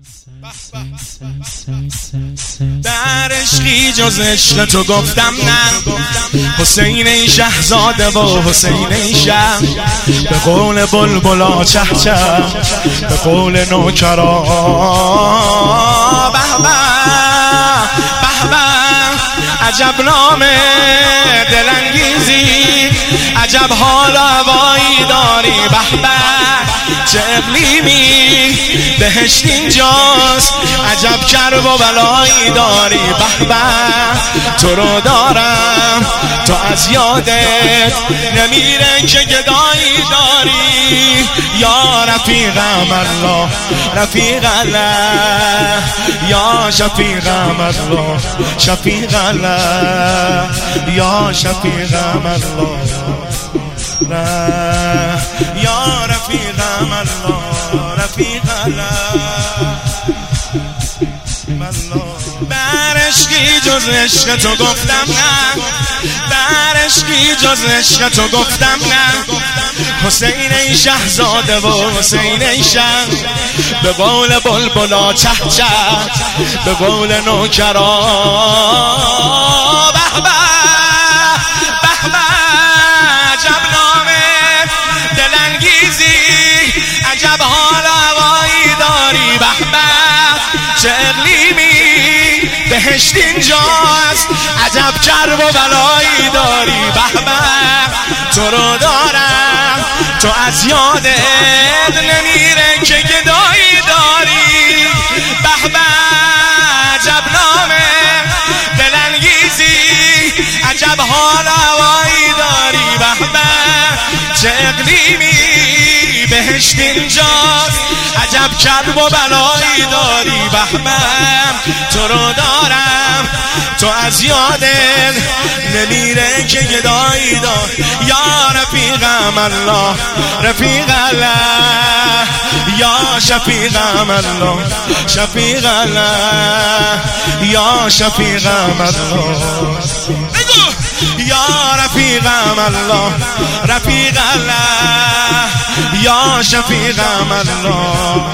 در عشقی جز عشق تو گفتم نه، حسین ای شهزاده و حسین ای شه، به قول بلبلا چه چه، به قول نوکرا به به به به، عجب نام دلانگیزی، عجب حال هوایی داری، به به چه اقلیمی، بهشت اینجاست، عجب کرب و بلایی داری، به به تو رو دارم، تو از یادت نمیره که گدایی داری، یا رفیقم الله رفیق الله، یا شفیقم الله شفیق الله، یا شفیقم الله یا رفیقم الله رفیق الله. بر عشقی جز عشق تو گفتم نه، بر عشقی جز عشق تو گفتم نه، حسین ای شهزاده و حسین ای شه، به قول بلبلا چه چه، به قول نوکرا به به به به، عجب نام دلانگیزی، عجب حال هوایی داری، به به چه اقلیمی، بهشت اینجاست، عجب کرب و بلایی داری، به به تو رو دارم، تو از یادت نمیره که گدایی داری، به به عجب نام دلانگیزی، عجب حال هوایی داری، به به چه اقلیمی، بهشت اینجاست، عجب کرب و بلایی داری، به به تو رو دارم، تو از یادت نمیره که گدایی داری، یا رفیقم الله رفیق الله، یا شفیقم الله شفیق الله، یا شفیقم الله یا رفیقم الله رفیق الله، یا شفیقم الله.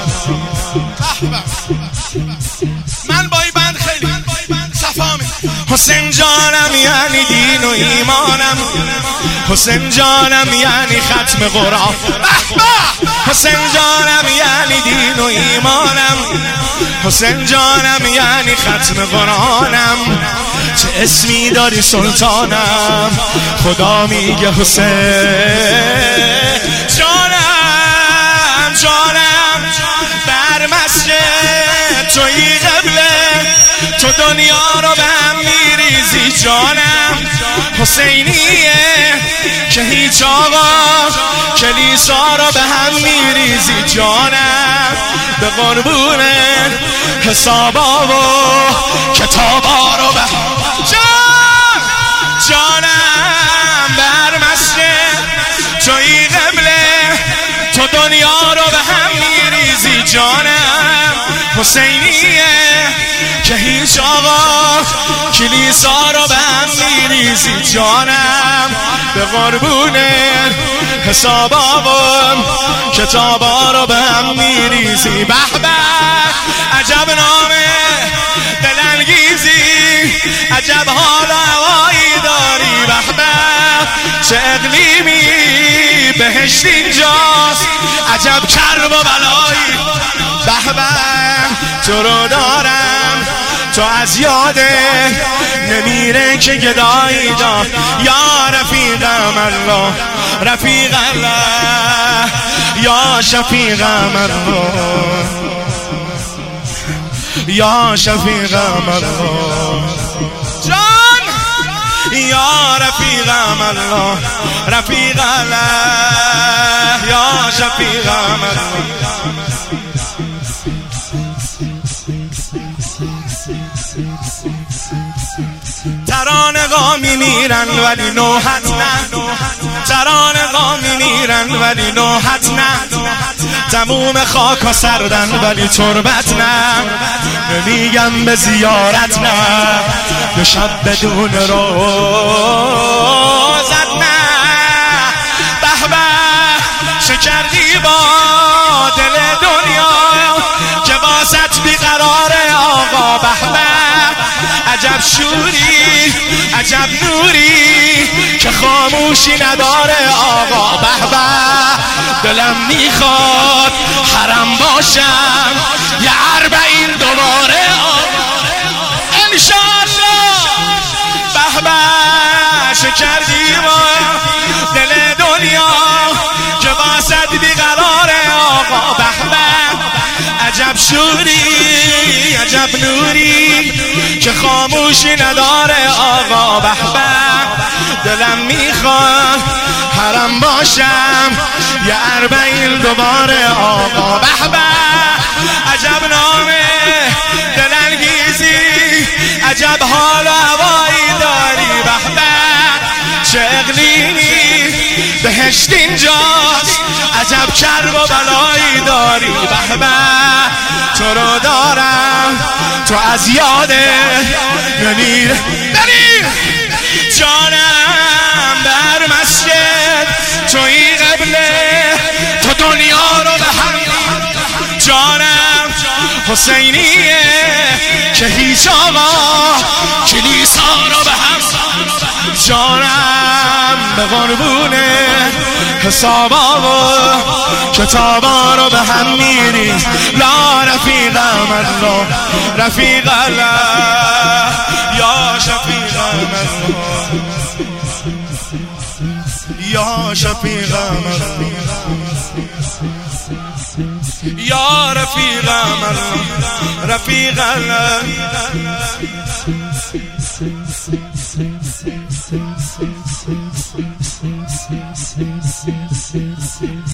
من با این بند خیلی صفا می حسین جانم یعنی دین و ایمانم، حسین جانم یعنی ختم قرآن، حسین جانم یعنی دین و ایمانم، حسین جانم یعنی ختم قرآنم، چه اسمی داری سلطانم، خدا میگه حسین جانم جانم، بر مسجد توی قبله، تو دنیا رو به هم میریزی جانم، حسینیه که هیچ آقا کلیسا رو به هم میریزی جانم، به قربون حسابا و کتابا رو به جان جانم، بر مسجد توی قبله، تو دنیا رو به هم میریزی جانم، حسینیه که هیچ آقا کلیسا رو به هم میریزی جانم، به قربون حسابا و کتابا رو به هم میریزی، به به عجب نام دلانگیزی، عجب حال هوایی داری، به به چه اقلیمی، بهشت اینجاست، عجب کرب و بلایی، به به تو رو دارم، تو از یادت نمیره که گدایی دار، یا رفیقم الله رفیق الله، یا شفیقم الله یا شفیقم الله جان، یا رفیقم الله رفیق الله، یا شفیقم الله. ترانه‌ها میمیرن ولی نوحت نه، ترانه‌ها میمیرن ولی نوحت نه، تموم خاک ها سردن ولی تربت نه، نمیگم به زیارت نه، به شب بدون روزت نه، به به چه کردی با دل دنیا که واسط شوری عجب نوری که خاموشی نداره آقا. به به دلم میخواد حرم باشم یه 40 دوباره انشالله. به به شکر دیوا دل دنیا که واسد بیقراره آقا. به به عجب شوری عجب نوری که خاموشی نداره آقا. به به دلم میخواد حرم باشم یه 40 دوباره آقا. به به عجب نامه دلانگیزی عجب حال و هوایی داری. به به چه اقلیمی بهشت اینجاست عجب کرب و بلایی داری. به به تو رو دارم تو از یاده نمیر جانم بر مسجد توی قبله تو دنیا رو به هم جانم حسینیه که هیچ آقا کلیسا رو به هم جانم به قربونه حسابا و کتابا رو به هم میری. لا رفیق من رفیق الله یا شفیق من یا شفیق من یا رفیق من رفیق الله.